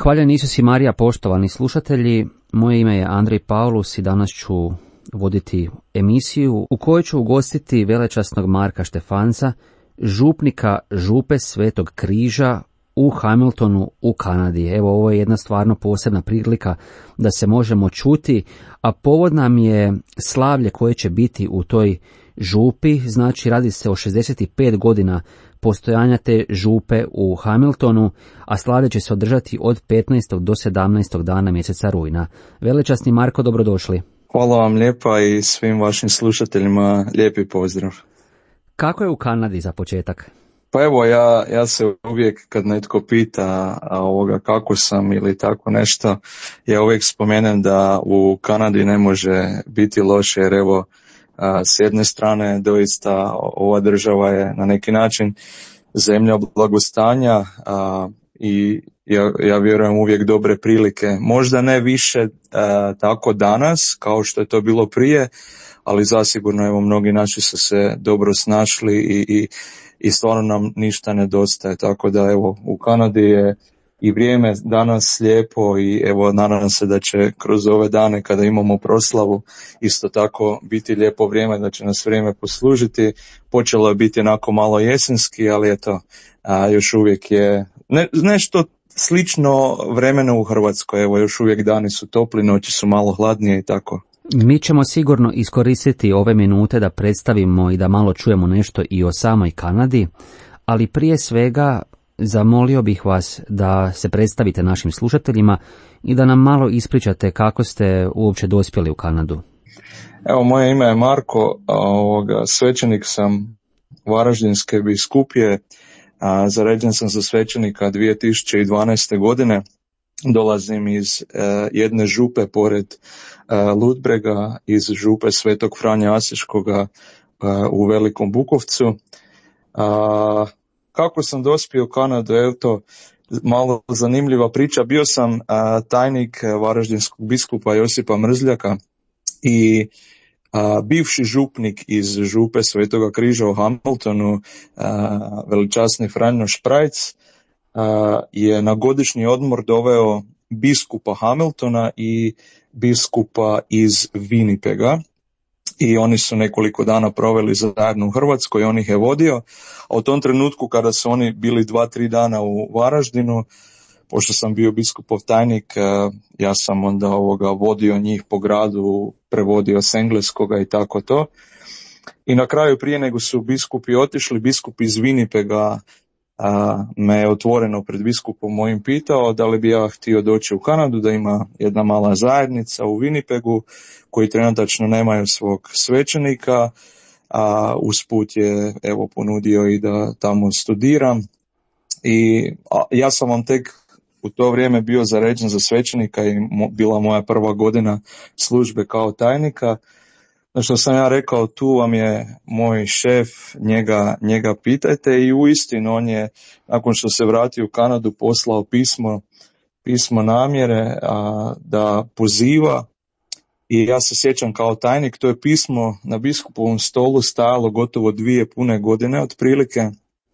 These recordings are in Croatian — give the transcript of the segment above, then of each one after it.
Hvaljen Isus i Marija, poštovani slušatelji, moje ime je Andrej Paulus i danas ću voditi emisiju u kojoj ću ugostiti velečasnog Marka Štefanca, župnika župe Svetog Križa u Hamiltonu u Kanadi. Evo, ovo je jedna stvarno posebna prilika da se možemo čuti, a povod nam je slavlje koje će biti u toj župi. Znači, radi se o 65 godina postojanja te župe u Hamiltonu, a slavlje će se održati od 15. do 17. dana mjeseca rujna. Velečasni Marko, dobrodošli. Hvala vam lijepa i svim vašim slušateljima lijepi pozdrav. Kako je u Kanadi za početak? Pa evo, ja se uvijek kad netko pita kako sam ili tako nešto, ja uvijek spomenem da u Kanadi ne može biti loše, jer evo, s jedne strane doista ova država je na neki način zemlja blagostanja i ja vjerujem uvijek dobre prilike. Možda ne više tako danas kao što je to bilo prije, ali zasigurno evo mnogi naši su se dobro snašli i stvarno nam ništa nedostaje. Tako da evo, u Kanadi je i vrijeme danas lijepo i evo nadam se da će kroz ove dane kada imamo proslavu isto tako biti lijepo vrijeme, da će nas vrijeme poslužiti. Počelo je biti onako malo jesenski, ali eto, još uvijek je nešto slično vremenu u Hrvatskoj. Evo, još uvijek dani su topli, noći su malo hladnije i tako. Mi ćemo sigurno iskoristiti ove minute da predstavimo i da malo čujemo nešto i o samoj Kanadi, ali prije svega zamolio bih vas da se predstavite našim slušateljima i da nam malo ispričate kako ste uopće dospjeli u Kanadu. Evo, moje ime je Marko, svećenik sam Varaždinske biskupije, zaređen sam za svećenika 2012. godine. Dolazim iz jedne župe pored Ludbrega, iz župe Svetog Franje Asiškoga u Velikom Bukovcu. Kako sam dospio u Kanadu, evo to malo zanimljiva priča. Bio sam tajnik varaždinskog biskupa Josipa Mrzljaka i bivši župnik iz župe Svetoga Križa u Hamiltonu, veličasni Franjo Šprajc, je na godišnji odmor doveo biskupa Hamiltona i biskupa iz Winnipega. I oni su nekoliko dana proveli zajedno u Hrvatskoj i on ih je vodio. A u tom trenutku kada su oni bili 2-3 dana u Varaždinu, pošto sam bio biskupov tajnik, ja sam onda vodio njih po gradu, prevodio s engleskoga i tako to. I na kraju, prije nego su biskupi otišli, biskup iz Winnipega me je otvoreno pred biskupom mojim pitao da li bi ja htio doći u Kanadu, da ima jedna mala zajednica u Winnipegu koji trenutačno nemaju svog svećenika, a usput je evo ponudio i da tamo studiram. I ja sam vam tek u to vrijeme bio zaređen za svećenika i bila moja prva godina službe kao tajnika. Što sam ja rekao, tu vam je moj šef, njega pitajte, i uistinu on je, nakon što se vratio u Kanadu, poslao pismo namjere da poziva. I ja se sjećam kao tajnik, to je pismo na biskupovom stolu stajalo gotovo 2 pune godine otprilike.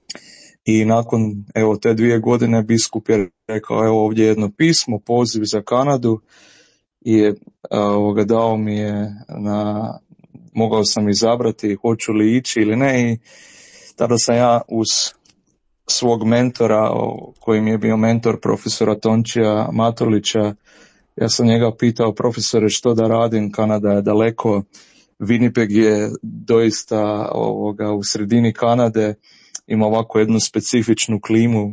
I nakon evo te 2 godine biskup je rekao, evo ovdje je jedno pismo, poziv za Kanadu, i dao mi je mogao sam izabrati hoću li ići ili ne, i tada sam ja uz svog mentora, koji mi je bio mentor profesora Tončija Matolića, ja sam njega pitao, profesore, što da radim, Kanada je daleko, Winnipeg je doista u sredini Kanade, ima ovako jednu specifičnu klimu,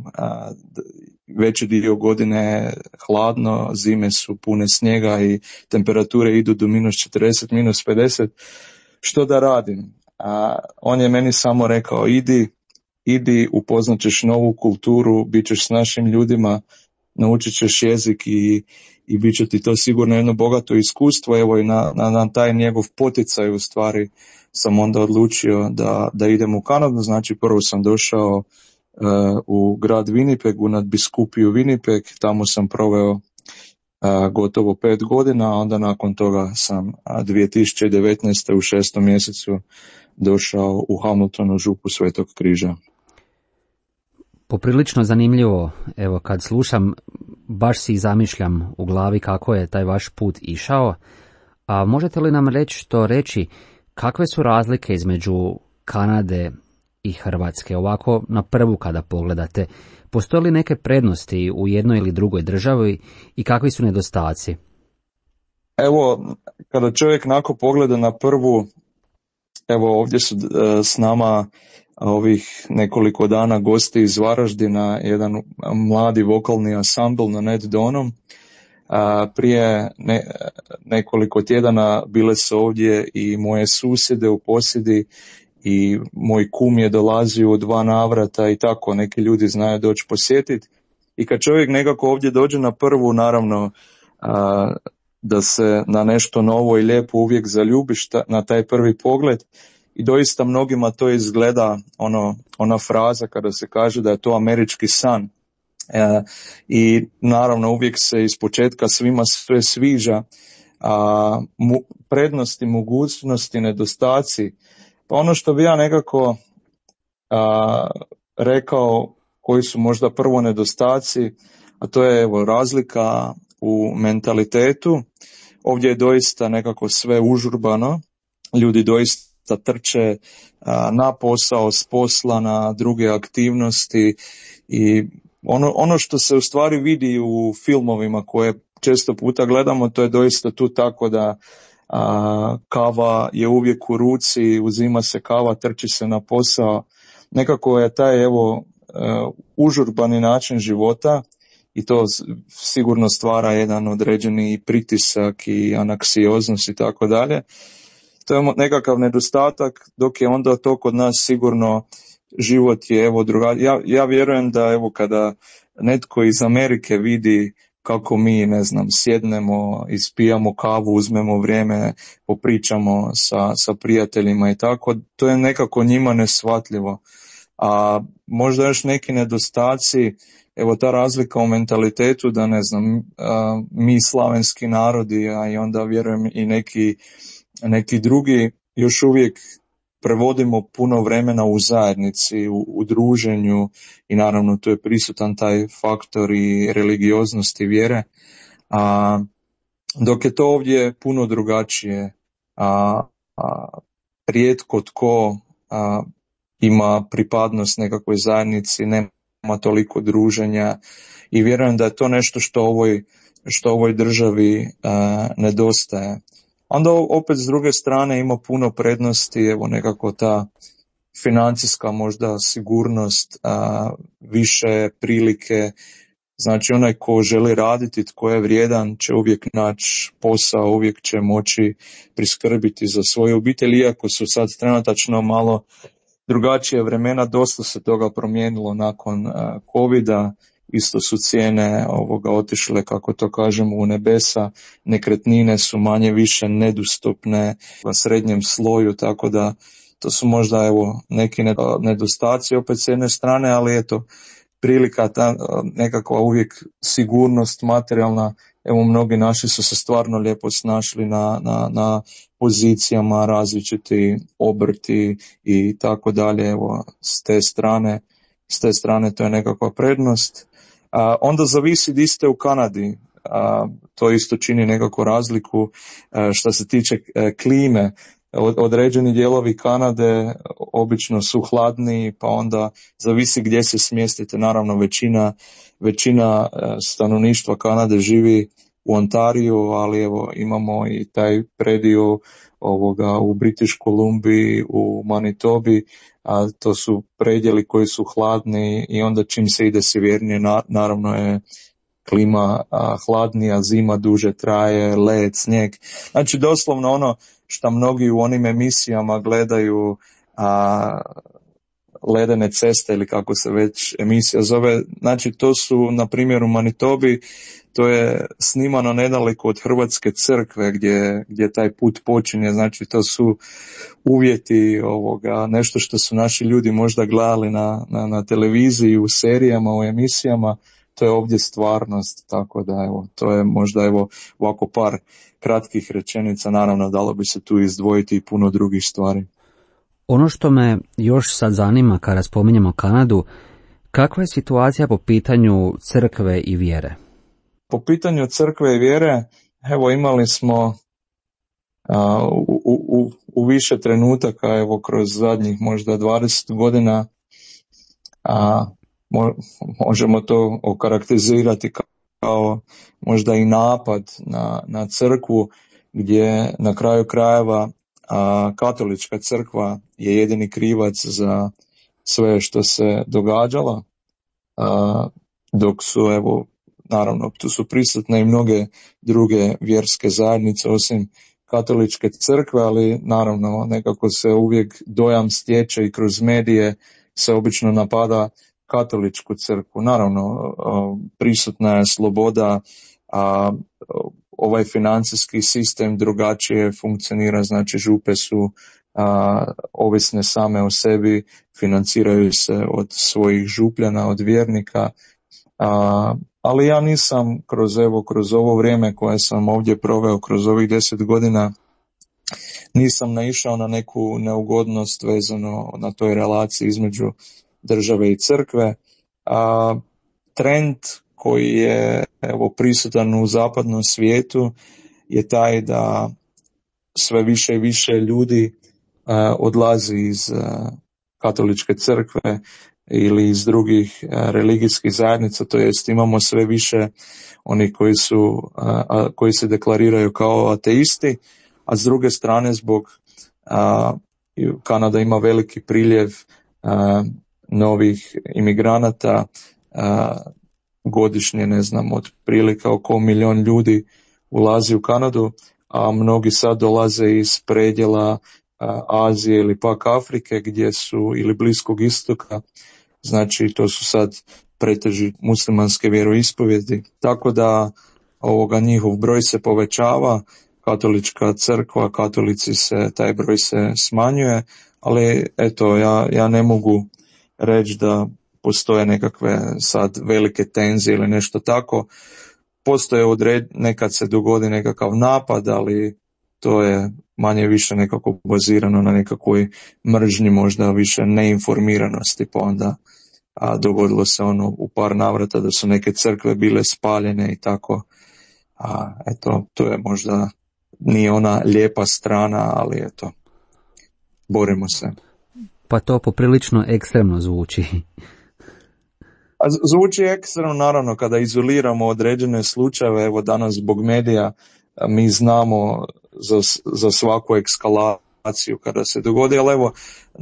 veći dio godine hladno, zime su pune snijega i temperature idu do -40, -50, što da radim? On je meni samo rekao, idi, upoznat ćeš novu kulturu, bit ćeš s našim ljudima, naučit ćeš jezik i bit će ti to sigurno jedno bogato iskustvo. Evo, i na taj njegov poticaj u stvari sam onda odlučio da idem u Kanadu. Znači, prvo sam došao u grad Winnipeg, u nadbiskupiju Winnipeg, tamo sam proveo gotovo 5 godina, a onda nakon toga sam 2019. u 6. mjesecu došao u Hamiltonu, župu Svetog Križa. Poprilično zanimljivo, evo kad slušam baš si zamišljam u glavi kako je taj vaš put išao. A možete li nam reći kakve su razlike između Kanade i Hrvatske, ovako na prvu kada pogledate? Postoje li neke prednosti u jednoj ili drugoj državi i kakvi su nedostaci? Evo, kada čovjek nako pogleda na prvu, evo ovdje su s nama ovih nekoliko dana gosti iz Varaždina, jedan mladi vokalni ansambl na Ned Donom. Prije nekoliko tjedana bile su ovdje i moje susjede u posjedi i moj kum je dolazio u 2 navrata i tako neki ljudi znaju doći posjetiti. I kad čovjek nekako ovdje dođe na prvu, naravno da se na nešto novo i lijepo uvijek zaljubiš na taj prvi pogled. I doista mnogima to izgleda ona fraza kada se kaže da je to američki san. I naravno uvijek se ispočetka svima sve sviđa, prednosti, mogućnosti, nedostaci. Pa ono što bi ja nekako rekao koji su možda prvo nedostaci, a to je evo razlika u mentalitetu. Ovdje je doista nekako sve užurbano, ljudi doista trče na posao, s posla, na druge aktivnosti i ono što se u stvari vidi u filmovima koje često puta gledamo, to je doista tu tako da kava je uvijek u ruci, uzima se kava, trči se na posao. Nekako je taj užurbani način života i to sigurno stvara jedan određeni pritisak i anksioznost i tako dalje. To je nekakav nedostatak, dok je onda to kod nas sigurno život je drugačiji. Ja vjerujem da kada netko iz Amerike vidi kako mi, sjednemo, ispijamo kavu, uzmemo vrijeme, popričamo sa prijateljima i tako, to je nekako njima neshvatljivo. A možda još neki nedostaci, ta razlika u mentalitetu da mi slavenski narodi, a i onda vjerujem i neki drugi još uvijek prevodimo puno vremena u zajednici, u druženju i naravno tu je prisutan taj faktor i religioznosti vjere, dok je to ovdje puno drugačije. Rijetko tko ima pripadnost nekakvoj zajednici, nema toliko druženja i vjerujem da je to nešto što ovoj državi nedostaje. Onda opet s druge strane ima puno prednosti, nekako ta financijska možda sigurnost, više prilike, znači onaj ko želi raditi, tko je vrijedan će uvijek naći posao, uvijek će moći priskrbiti za svoju obitelj, iako su sad trenutačno malo drugačije vremena, dosta se toga promijenilo nakon covida. Isto su cijene otišle, kako to kažemo, u nebesa, nekretnine su manje više nedostupne u srednjem sloju, tako da to su možda neki nedostaci opet s jedne strane, ali prilika ta nekakva uvijek sigurnost materijalna, mnogi naši su se stvarno lijepo snašli na pozicijama, različiti obrti i tako dalje, s te strane to je nekakva prednost. Onda zavisi di ste u Kanadi, to isto čini nekakvu razliku što se tiče klime. Određeni dijelovi Kanade obično su hladniji, pa onda zavisi gdje se smjestite. Naravno većina stanovništva Kanade živi u Ontariju, ali imamo i taj predio u British Columbiji, u Manitobi, a to su predjeli koji su hladni i onda čim se ide sjevernije, naravno je klima hladnija, zima duže traje, led, snijeg. Znači doslovno ono što mnogi u onim emisijama gledaju, ledene ceste ili kako se već emisija zove, znači to su na primjer u Manitobi, to je snimano nedaleko od Hrvatske crkve gdje taj put počinje, znači to su uvjeti nešto što su naši ljudi možda gledali na televiziji, u serijama, u emisijama, to je ovdje stvarnost, tako da to je možda ovako par kratkih rečenica, naravno dalo bi se tu izdvojiti i puno drugih stvari. Ono što me još sad zanima kada spominjemo Kanadu, kakva je situacija po pitanju crkve i vjere? po pitanju crkve i vjere, evo imali smo u više trenutaka, evo kroz zadnjih možda 20 godina, možemo to okarakterizirati kao možda i napad na crkvu, gdje na kraju krajeva katolička crkva je jedini krivac za sve što se događalo, dok su, evo, naravno, tu su prisutne i mnoge druge vjerske zajednice osim katoličke crkve, ali naravno nekako se uvijek dojam stječe i kroz medije se obično napada katoličku crkvu. Naravno, prisutna je sloboda, ovaj financijski sistem drugačije funkcionira, znači župe su ovisne same o sebi, financiraju se od svojih župljana, od vjernika, ali ja nisam kroz ovo vrijeme koje sam ovdje proveo, kroz ovih 10 godina, nisam naišao na neku neugodnost vezano na toj relaciji između države i crkve. Trend koji je, evo, prisutan u zapadnom svijetu je taj da sve više i više ljudi odlazi iz katoličke crkve ili iz drugih religijskih zajednica, to jest imamo sve više onih koji se deklariraju kao ateisti, a s druge strane zbog Kanada ima veliki priljev novih imigranata, godišnje, ne znam, otprilike oko 1 milijun ljudi ulazi u Kanadu, a mnogi sad dolaze iz predjela Azije ili pak Afrike, gdje su, ili Bliskog istoka, znači to su sad preteži muslimanske vjeroispovijedi, tako da njihov broj se povećava, katolička crkva, katolici taj broj se smanjuje, ali eto, ja ne mogu reći da postoje nekakve sad velike tenzije ili nešto tako. Postoje nekad se dogodi nekakav napad, ali to je manje više nekako bazirano na nekakvoj mržnji, možda više neinformiranosti, pa onda dogodilo se u par navrata da su neke crkve bile spaljene i tako. Eto, to je možda nije ona lijepa strana, ali eto, borimo se. Pa to poprilično ekstremno zvuči. Zvuči ekstremno, naravno, kada izoliramo određene slučajeve. Evo danas zbog medija mi znamo za svaku eskalaciju kada se dogodi, ali evo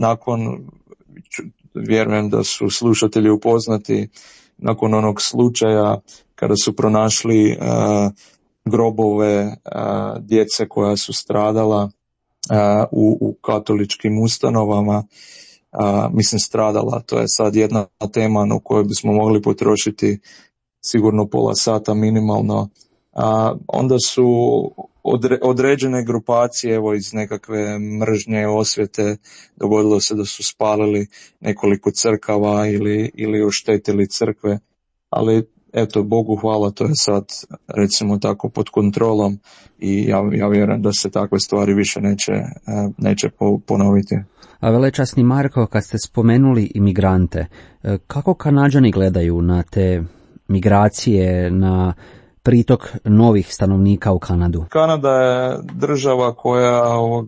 vjerujem da su slušatelji upoznati, nakon onog slučaja kada su pronašli grobove djece koja su stradala u katoličkim ustanovama, stradala, to je sad jedna tema na kojoj bismo mogli potrošiti sigurno pola sata minimalno. Onda su određene grupacije, evo, iz nekakve mržnje, osvete, dogodilo se da su spalili nekoliko crkava ili oštetili crkve, ali eto, Bogu hvala, to je sad, recimo tako, pod kontrolom i ja vjerujem da se takve stvari više neće ponoviti. A velečasni Marko, kad ste spomenuli imigrante, kako Kanađani gledaju na te migracije, na pritok novih stanovnika u Kanadu? Kanada je država koja,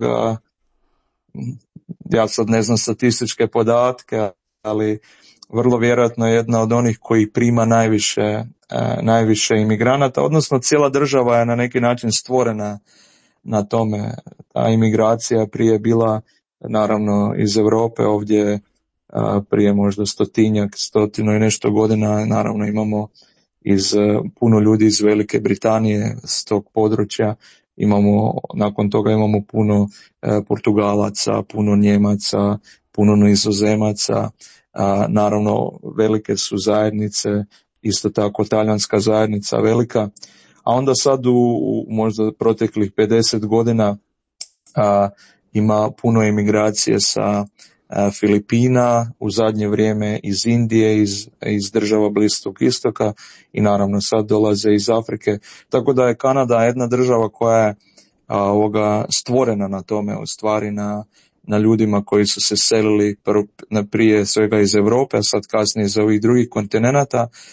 ja sad ne znam statističke podatke, ali vrlo vjerojatno je jedna od onih koji prima najviše imigranata, odnosno cijela država je na neki način stvorena na tome. Ta imigracija prije bila naravno iz Europe, ovdje prije možda 100 i nešto godina, naravno imamo puno ljudi iz Velike Britanije, s tog područja, nakon toga imamo puno Portugalaca, puno Njemaca, puno Nizozemaca, naravno velike su zajednice, isto tako talijanska zajednica velika, a onda sad u možda proteklih 50 godina ima puno emigracije sa Filipina, u zadnje vrijeme iz Indije, iz država Bliskog istoka i naravno sad dolaze iz Afrike, tako da je Kanada jedna država koja je stvorena na tome, u stvari na ljudima koji su se selili prije svega iz Europe, a sad kasnije iz ovih drugih kontinenata,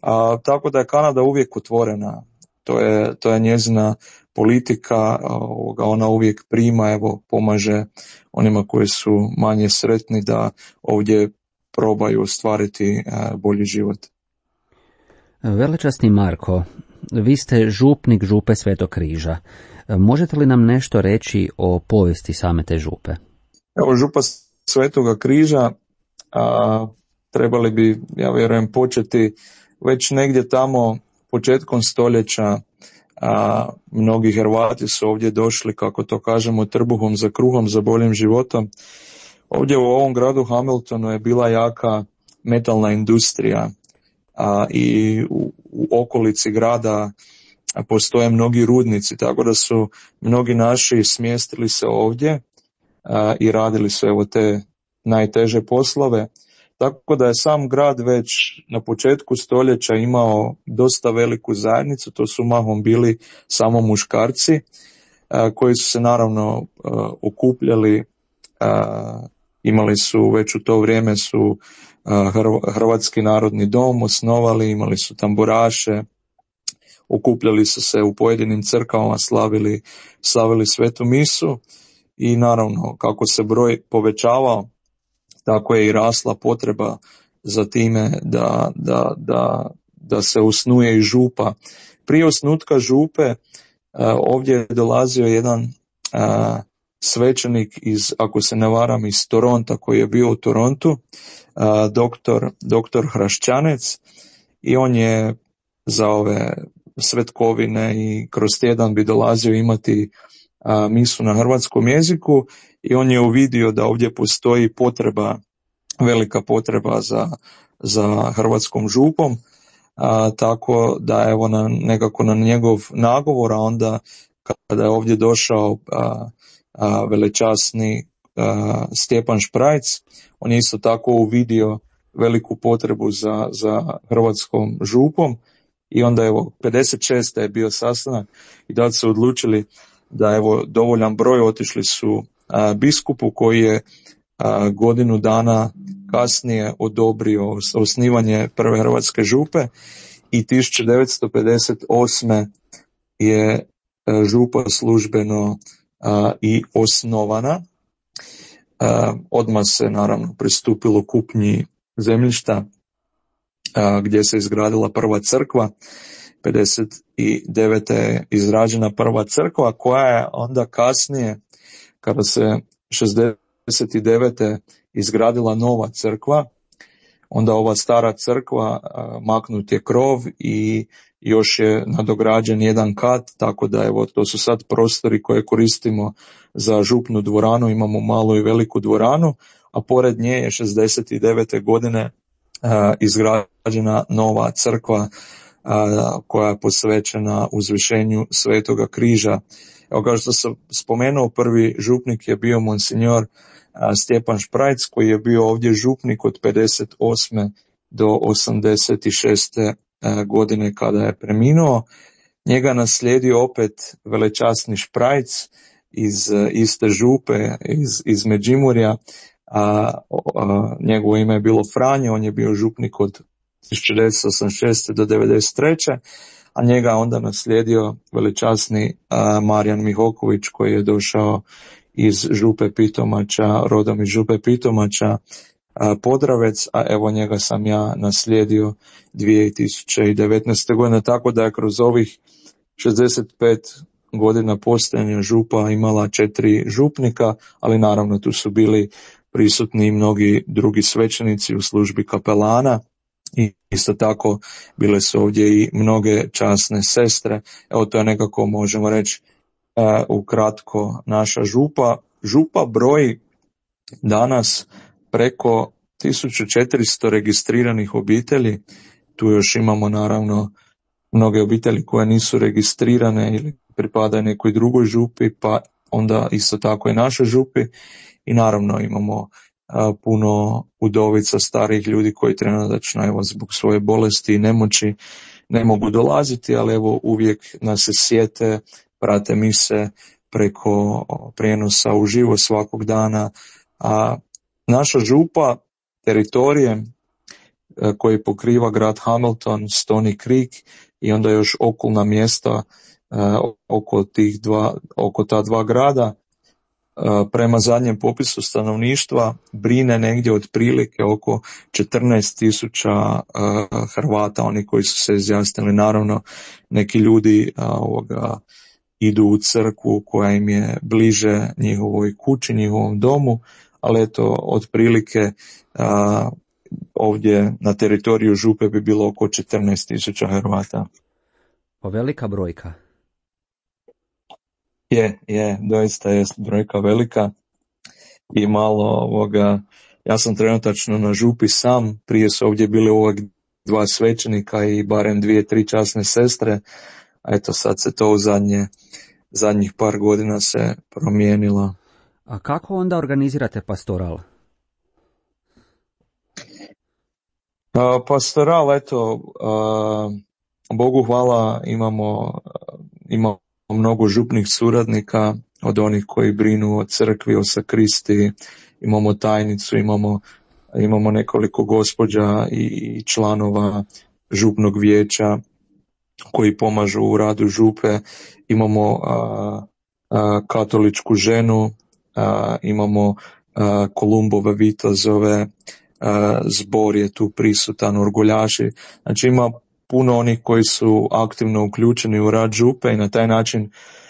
Tako da je Kanada uvijek otvorena. To je njezina politika, ona uvijek prima, evo, pomaže onima koji su manje sretni da ovdje probaju ostvariti bolji život. Velečasni Marko, vi ste župnik župe Svetog Križa. Možete li nam nešto reći o povijesti same te župe? Evo, župa Svetoga Križa, trebali bi, ja vjerujem, početi već negdje tamo početkom stoljeća. Mnogi Hrvati su ovdje došli, kako to kažemo, trbuhom za kruhom, za boljim životom. Ovdje u ovom gradu Hamiltonu je bila jaka metalna industrija, i u okolici grada postoje mnogi rudnici, tako da su mnogi naši smjestili se ovdje i radili su evo te najteže poslove. Tako da je sam grad već na početku stoljeća imao dosta veliku zajednicu, to su mahom bili samo muškarci koji su se naravno okupljali, imali su već u to vrijeme su Hrvatski narodni dom osnovali, imali su tamburaše, okupljali su se u pojedinim crkvama, slavili svetu misu i naravno kako se broj povećavao, tako je i rasla potreba za time da se osnuje i župa. Prije osnutka župe ovdje je dolazio jedan svećenik iz, ako se ne varam, iz Toronta, koji je bio u Torontu, doktor Hrašćanec, i on je za ove svetkovine i kroz tjedan bi dolazio imati misu na hrvatskom jeziku i on je uvidio da ovdje postoji velika potreba za hrvatskom župom, tako da evo nekako na njegov nagovor, a onda kada je ovdje došao velečasni Stjepan Šprajc, on je isto tako uvidio veliku potrebu za hrvatskom župom i onda evo 56. je bio sastanak i da su odlučili da evo dovoljan broj, otišli su biskupu koji je godinu dana kasnije odobrio osnivanje prve hrvatske župe i 1958. je župa službeno i osnovana. Odmah se naravno pristupilo kupnji zemljišta gdje se izgradila prva crkva. 59. je izrađena prva crkva koja je onda kasnije, kada se 69. izgradila nova crkva, onda ova stara crkva maknut je krov i još je nadograđen jedan kat, tako da evo to su sad prostori koje koristimo za župnu dvoranu, imamo malu i veliku dvoranu, a pored nje je 69. godine izgrađena nova crkva koja je posvećena uzvišenju Svetoga Križa. Evo, kao što sam spomenuo, prvi župnik je bio monsignor Stjepan Šprajc, koji je bio ovdje župnik od 58. do 86. godine kada je preminuo. Njega naslijedio opet velečasni Šprajc iz iste župe, iz Međimurja. Njegovo ime je bilo Franje, on je bio župnik od 1986. do 1993. a njega onda naslijedio velečasni Marijan Mihoković, koji je došao iz župe Pitomača, rodom iz župe Pitomača, Podravec, a evo njega sam ja naslijedio 2019. godine, tako da je kroz ovih 65 godina postojanja župa imala 4 župnika, ali naravno tu su bili prisutni i mnogi drugi svećenici u službi kapelana i isto tako bile su ovdje i mnoge časne sestre. Evo to je nekako, možemo reći, ukratko naša župa. Župa broji danas preko 1400 registriranih obitelji. Tu još imamo naravno mnoge obitelji koje nisu registrirane ili pripadaju nekoj drugoj župi, pa onda isto tako i našoj župi. I naravno imamo puno udovica, starih ljudi koji trenutačno evo zbog svoje bolesti i nemoći ne mogu dolaziti, ali evo uvijek nas se sjete, prate mise preko prijenosa uživo svakog dana. A naša župa teritorijem koji pokriva grad Hamilton, Stony Creek i onda još okolna mjesta oko ta dva grada. Prema zadnjem popisu stanovništva brine negdje otprilike oko 14,000 Hrvata, oni koji su se izjasnili. Naravno, neki ljudi idu u crkvu koja im je bliže njihovoj kući, njihovom domu, ali eto, otprilike ovdje na teritoriju Župe bi bilo oko 14,000 Hrvata. Velika brojka. Je, doista je brojka velika i malo ja sam trenutačno na Župi sam, prije su ovdje bili dva svećenika i barem 2-3 časne sestre, a eto sad se to u zadnjih par godina se promijenilo. A kako onda organizirate pastoral? Pastoral, eto, Bogu hvala, imamo mnogo župnih suradnika, od onih koji brinu o crkvi, o sakristi, imamo tajnicu, imamo nekoliko gospođa i članova župnog vijeća koji pomažu u radu župe, imamo katoličku ženu, imamo Kolumbove vitozove, zbor je tu prisutan, orguljaši, znači ima puno onih koji su aktivno uključeni u rad župe i na taj način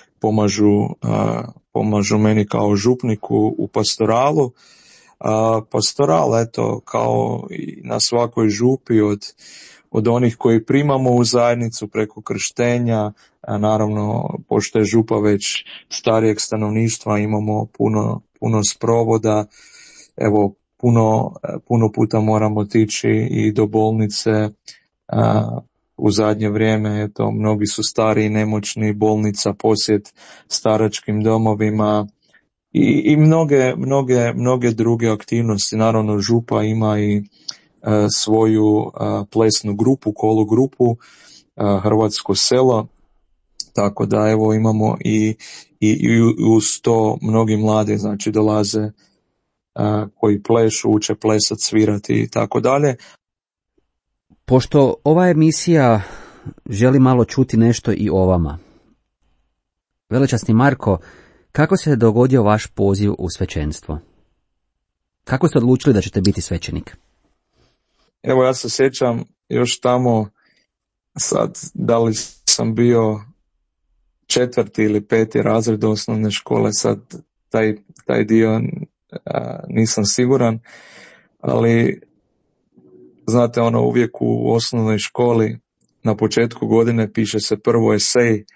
pomažu meni kao župniku u pastoralu. Pastoral, eto, kao i na svakoj župi, od onih koji primamo u zajednicu preko krštenja, naravno, pošto je župa već starijeg stanovništva, imamo puno sprovoda, evo, puno puta moramo otići i do bolnice. U zadnje vrijeme, eto, mnogi su stari i nemoćni, bolnica, posjet staračkim domovima i mnoge druge aktivnosti. Naravno, župa ima i svoju plesnu grupu, kolu grupu, Hrvatsko selo, tako da evo imamo i uz to mnogi mladi, znači dolaze koji plešu, uče plesat, svirati i tako dalje. Pošto ova emisija želi malo čuti nešto i o vama. Velečasni Marko, kako se dogodio vaš poziv u svećenstvo? Kako ste odlučili da ćete biti svećenik? Evo, ja se sjećam još tamo, sad, da li sam bio 4. ili 5. razred osnovne škole, sad taj dio nisam siguran, ali znate, uvijek u osnovnoj školi na početku godine piše se prvo esej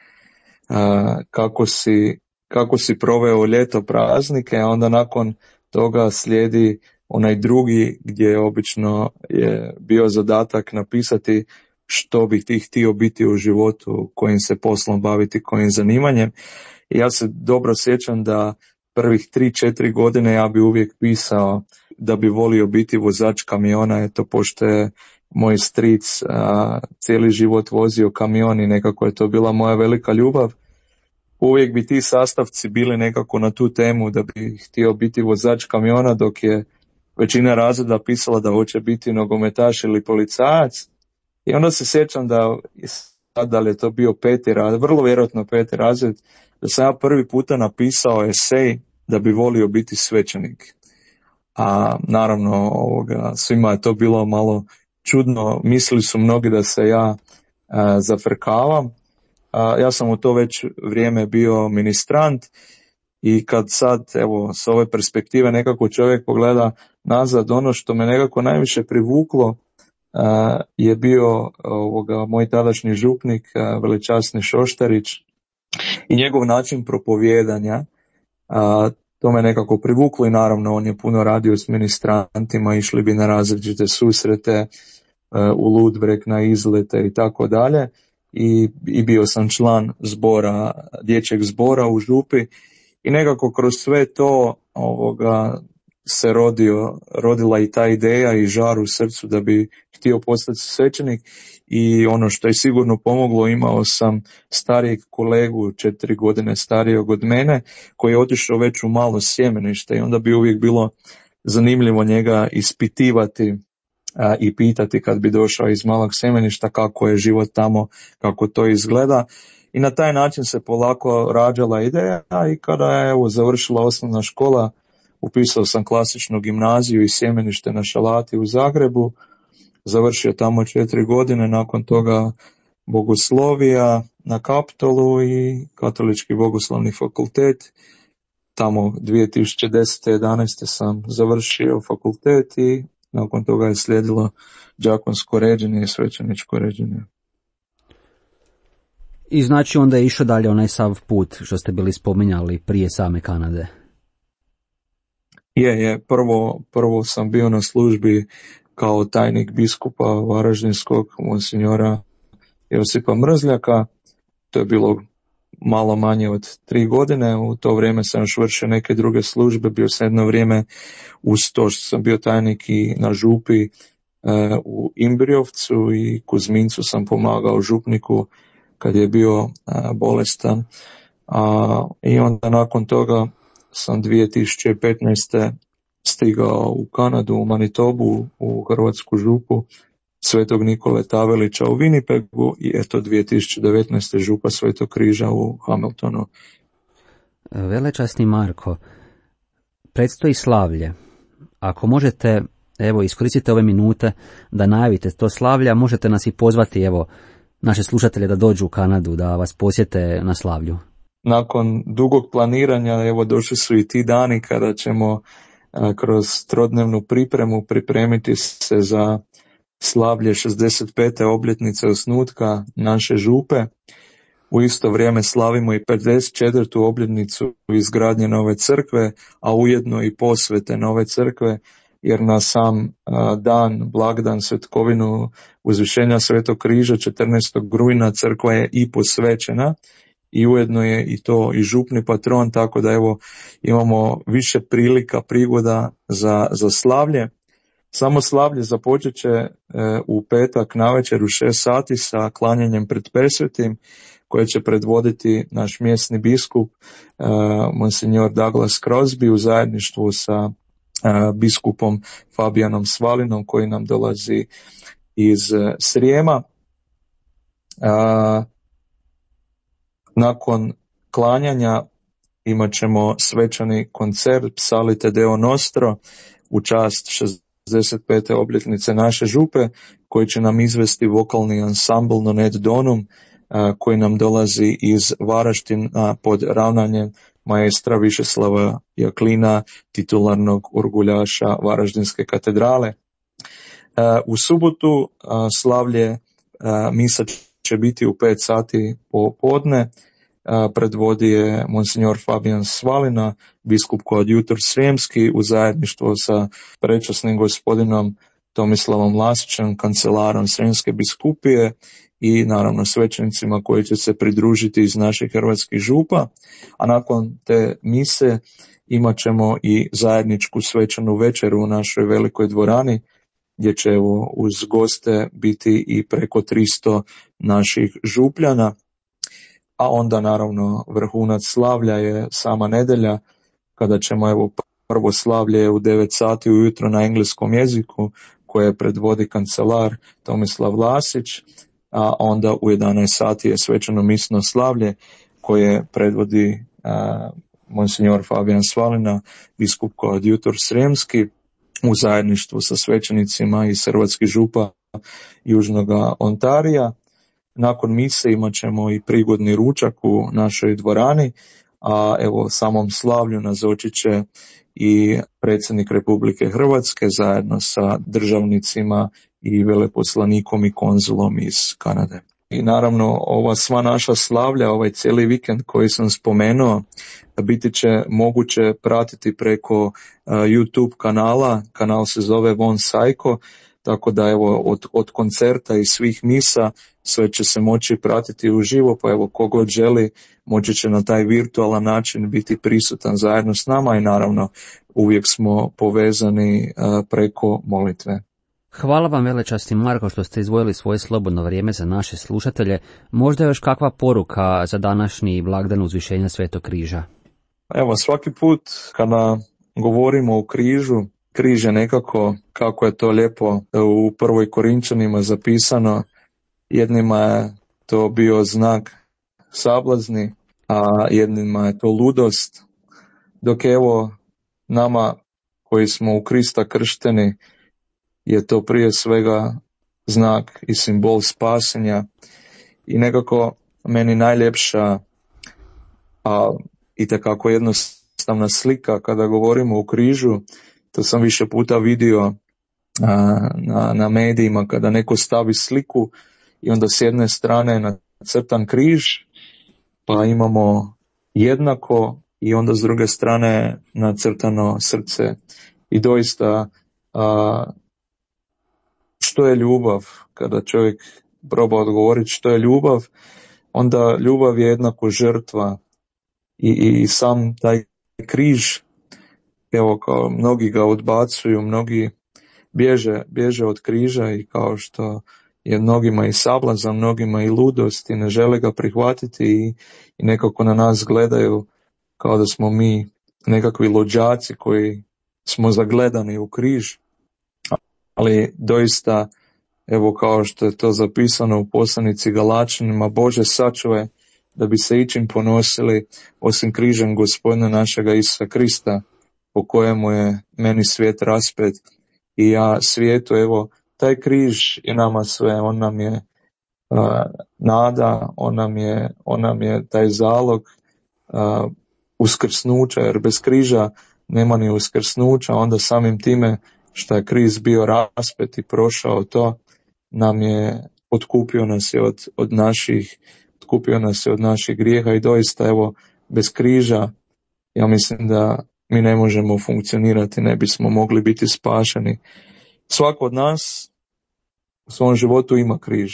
kako si proveo ljeto, praznike, a onda nakon toga slijedi onaj drugi gdje obično je bio zadatak napisati što bi ti htio biti u životu, kojim se poslom baviti, kojim zanimanjem. I ja se dobro sjećam da prvih 3-4 godine ja bi uvijek pisao da bi volio biti vozač kamiona, eto, pošto je moj stric cijeli život vozio kamion i nekako je to bila moja velika ljubav. Uvijek bi ti sastavci bili nekako na tu temu da bi htio biti vozač kamiona, dok je većina razreda pisala da hoće biti nogometaš ili policajac. I onda se sjećam da li je to bio 5. razred, vrlo vjerojatno 5. razred, da sam ja prvi puta napisao esej da bi volio biti svećenik. A naravno, svima je to bilo malo čudno, mislili su mnogi da se ja zafrkavam. Ja sam u to već vrijeme bio ministrant i kad sad, evo, s ove perspektive nekako čovjek pogleda nazad, ono što me nekako najviše privuklo je bio moj tadašnji župnik, velečasni Šoštarić, i njegov način propovijedanja. To me nekako privuklo i naravno on je puno radio s ministrantima, išli bi na različite susrete, u Ludbreg, na izlete i tako dalje. I bio sam član dječjeg zbora u župi i nekako kroz sve to se rodila i ta ideja i žar u srcu da bi htio postati svećenik. I ono što je sigurno pomoglo, imao sam starijeg kolegu, 4 godine starijeg od mene, koji je otišao već u malo sjemenište i onda bi uvijek bilo zanimljivo njega ispitivati i pitati kad bi došao iz Malog Semeništa kako je život tamo, kako to izgleda. I na taj način se polako rađala ideja i kada je završila osnovna škola, upisao sam klasičnu gimnaziju i Sjemenište na Šalati u Zagrebu, završio tamo 4 godine, nakon toga bogoslovija na Kaptolu i Katolički bogoslovni fakultet. Tamo 2010. 11. sam završio fakultet i nakon toga je slijedilo đakonsko ređenje i svećeničko ređenje. I znači onda je išao dalje onaj sav put što ste bili spominjali prije same Kanade. Prvo sam bio na službi kao tajnik biskupa Varaždinskog, monsinjora Josipa Mrzljaka. To je bilo malo manje od 3 godine. U to vrijeme sam još vršio neke druge službe. Bio sam jedno vrijeme uz to što sam bio tajnik i na župi u Imbrijovcu i Kuzmincu sam pomagao župniku kad je bio bolestan. I onda nakon toga sam 2015. stigao u Kanadu, u Manitobu, u Hrvatsku župu Svetog Nikole Tavelića u Winnipegu i eto 2019. župa Svetog Križa u Hamiltonu. Velečasni Marko, predstoji slavlje. Ako možete, evo, iskoristite ove minute da najavite to slavlje, možete nas i pozvati, evo, naše slušatelje da dođu u Kanadu, da vas posjete na slavlju. Nakon dugog planiranja, evo, došli su i ti dani kada ćemo kroz trodnevnu pripremu pripremiti se za slavlje 65. obljetnice osnutka naše župe. U isto vrijeme slavimo i 54. obljetnicu izgradnje nove crkve, a ujedno i posvete nove crkve, jer na sam dan, blagdan, svetkovinu uzvišenja Svetog Križa 14. rujna crkva je i posvećena i ujedno je i to i župni patron, tako da evo imamo više prilika, prigoda za slavlje. Samo slavlje započet će u petak navečer u 6 sati sa klanjanjem pred Presvetim, koje će predvoditi naš mjesni biskup, monsignor Douglas Crosby, u zajedništvu sa biskupom Fabijanom Svalinom, koji nam dolazi iz Srijema. Nakon klanjanja imat ćemo svečani koncert Psalite Deo Nostro u čast 65. obljetnice naše župe, koji će nam izvesti vokalni ansambl Non et Donum, koji nam dolazi iz Varaždina pod ravnanjem maestra Višeslava Jaklina, titularnog orguljaša Varaždinske katedrale. U subotu slavlje misa će biti u 5 sati popodne. Predvodi je monsignor Fabijan Svalina, biskup koadjutor Srijemski, u zajedništvo sa prečasnim gospodinom Tomislavom Lasićem, kancelarom Srijemske biskupije i naravno svećenicima koji će se pridružiti iz naših hrvatskih župa. A nakon te mise imat ćemo i zajedničku svečanu večeru u našoj velikoj dvorani, gdje će uz goste biti i preko 300 naših župljana. A onda naravno vrhunac slavlja je sama nedjelja, kada ćemo prvo slavlje u 9 sati ujutro na engleskom jeziku, koje predvodi kancelar Tomislav Lasić, a onda u 11 sati je svečano misno slavlje koje predvodi monsignor Fabijan Svalina, biskup koadjutor Srijemski, u zajedništvu sa svećenicima iz hrvatskih župa Južnog Ontarija. Nakon mise imat ćemo i prigodni ručak u našoj dvorani, a evo samom slavlju nazočit će i predsjednik Republike Hrvatske zajedno sa državnicima i veleposlanikom i konzulom iz Kanade. I naravno ova sva naša slavlja, ovaj cijeli vikend koji sam spomenuo, biti će moguće pratiti preko YouTube kanala. Kanal se zove Von Sajko, tako da evo od koncerta i svih misa sve će se moći pratiti uživo, pa evo kogod želi moći će na taj virtualan način biti prisutan zajedno s nama i naravno uvijek smo povezani preko molitve. Hvala vam, velečasni Marko, što ste izdvojili svoje slobodno vrijeme za naše slušatelje. Možda još kakva poruka za današnji blagdan uzvišenja Svetog Križa? Evo, svaki put kada govorimo o križu, križ je nekako, kako je to lijepo u prvoj Korinčanima zapisano, jednima je to bio znak sablazni, a jednima je to ludost, dok evo nama koji smo u Krista kršteni je to prije svega znak i simbol spasenja i nekako meni najljepša, a itekako jednostavna slika kada govorimo o križu, to sam više puta vidio na medijima kada neko stavi sliku i onda s jedne strane nacrtan križ, pa imamo jednako i onda s druge strane nacrtano srce. I doista što je ljubav? Kada čovjek proba odgovoriti što je ljubav, onda ljubav je jednako žrtva i sam taj križ, evo kao mnogi ga odbacuju, mnogi bježe od križa i kao što je mnogima i sablazan, mnogima i ludost i ne žele ga prihvatiti i nekako na nas gledaju kao da smo mi nekakvi luđaci koji smo zagledani u križ. Ali doista, evo kao što je to zapisano u poslanici Galačanima, Bože sačuvaj da bi se ičim ponosili osim križem Gospodina našega Isusa Krista, po kojemu je meni svijet raspet i ja svijetu. Evo, taj križ je nama sve, on nam je nada, on nam je taj zalog uskrsnuća, jer bez križa nema ni uskrsnuća, onda samim time što je križ bio raspet i prošao to, nam je otkupio nas je od naših grijeha i doista evo bez križa ja mislim da mi ne možemo funkcionirati, ne bismo mogli biti spašeni. Svako od nas u svom životu ima križ.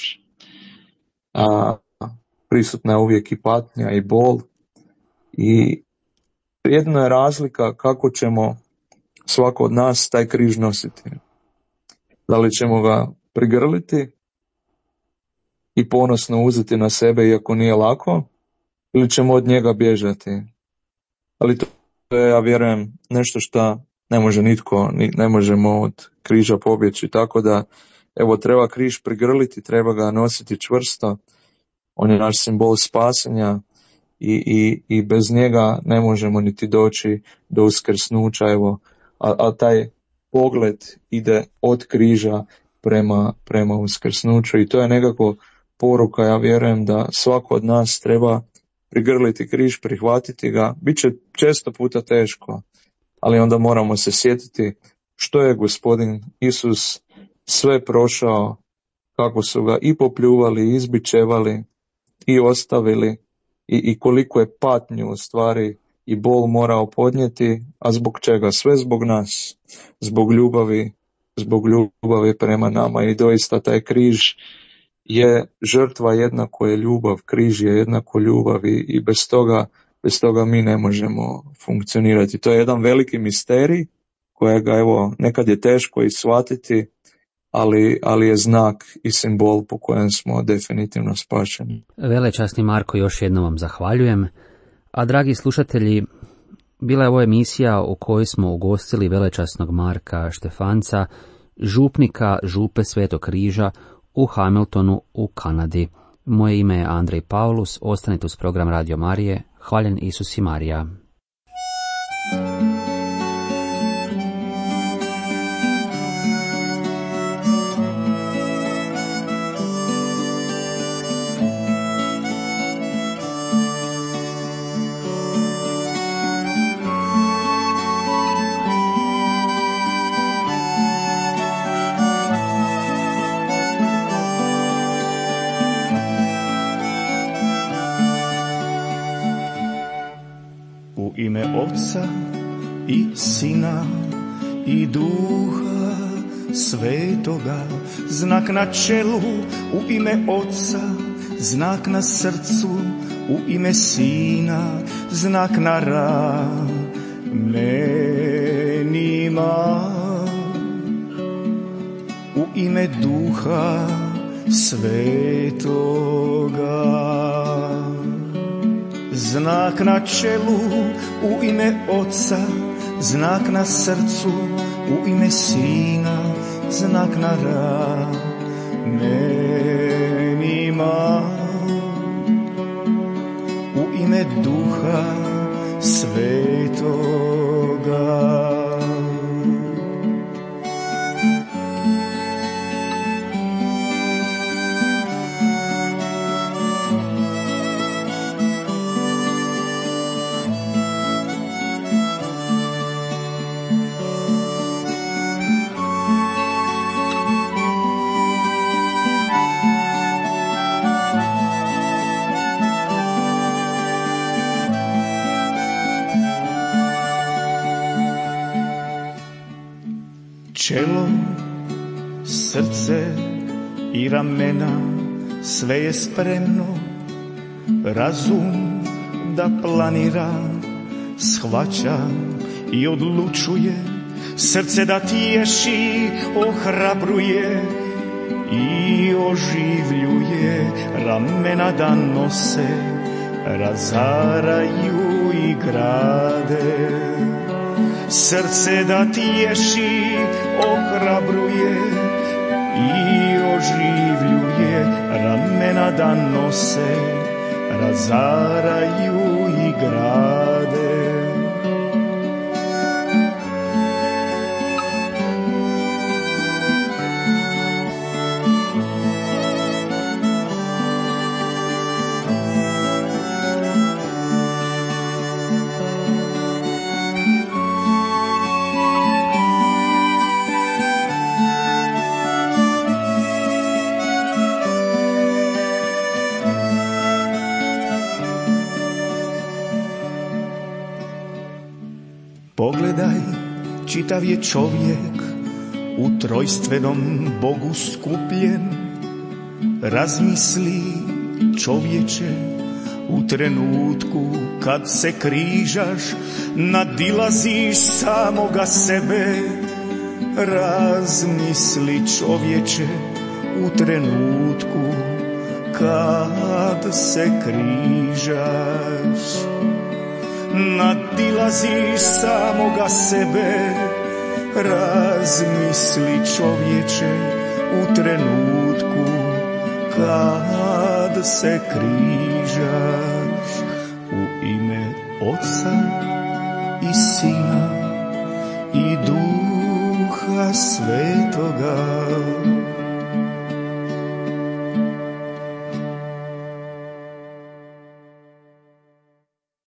Prisutna je uvijek i patnja i bol i jedina je razlika kako ćemo svako od nas taj križ nositi. Da li ćemo ga prigrliti i ponosno uzeti na sebe iako nije lako, ili ćemo od njega bježati. Ali to je, ja vjerujem, nešto što ne može nitko, ne možemo od križa pobjeći, tako da evo treba križ prigrliti, treba ga nositi čvrsto, on je naš simbol spasenja i bez njega ne možemo niti doći do uskrsnuća, evo, a taj pogled ide od križa prema uskrsnuću i to je nekako poruka, ja vjerujem da svako od nas treba prigrliti križ, prihvatiti ga, bit će često puta teško, ali onda moramo se sjetiti što je Gospodin Isus sve prošao, kako su ga i popljuvali, i izbičevali, i ostavili, i koliko je patnju u stvari i bol morao podnijeti, a zbog čega? Sve zbog nas, zbog ljubavi prema nama i doista taj križ je žrtva jednako je ljubav, križ je jednako ljubav i bez toga mi ne možemo funkcionirati. To je jedan veliki misterij kojega evo nekad je teško i shvatiti, ali je znak i simbol po kojem smo definitivno spašeni. Velečasni Marko, još jednom vam zahvaljujem. A dragi slušatelji, bila je ovo emisija u kojoj smo ugostili velečasnog Marka Štefanca, župnika župe Svetog križa u Hamiltonu u Kanadi. Moje ime je Andrej Paulus, ostanite uz program Radio Marije. Hvaljen Isus i Marija. Otca i Sina i Duha Svetoga, znak na čelu u ime Otca, znak na srcu u ime Sina, znak na ramenima u ime Duha Svetoga. Znak na čelu u ime Otca, znak na srcu u ime Sina znak na ramenima, u ime Duha Svetoga. Čelo, srce i ramena, sve je spremno, razum da planira, shvaća i odlučuje, srce da tješi, ohrabruje i oživljuje, ramena da nose, razaraju i grade. Srce da tješi, ohrabruje i oživljuje, ramena da nose, razaraju i grade. Pogledaj, čitav je čovjek u trojstvenom Bogu skupljen. Razmisli, čovječe, u trenutku kad se križaš, nadilaziš samoga sebe. Razmisli, čovječe, u trenutku kad se križaš, nadilaziš samoga sebe. Razmisli, čovječe, u trenutku kad se križaš. U ime Oca i Sina i Duha Svetoga.